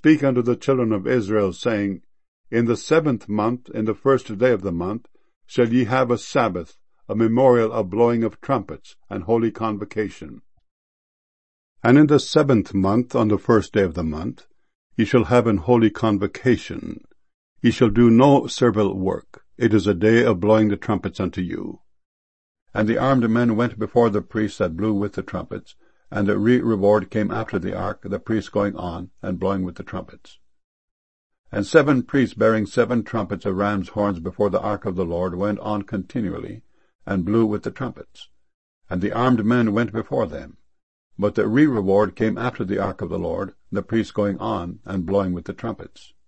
speak unto the children of Israel, saying, In the 7th month, in the 1st day of the month, shall ye have a Sabbath, a memorial of blowing of trumpets, and holy convocation. And in the 7th month, on the 1st day of the month, ye shall have an holy convocation. Ye shall do no servile work. It is a day of blowing the trumpets unto you. And the armed men went before the priests that blew with the trumpets, and the reward came after the ark, the priests going on, and blowing with the trumpets. And 7 priests bearing 7 trumpets of ram's horns before the ark of the Lord went on continually, and blew with the trumpets. And the armed men went before them. But the reward came after the ark of the Lord, the priests going on, and blowing with the trumpets.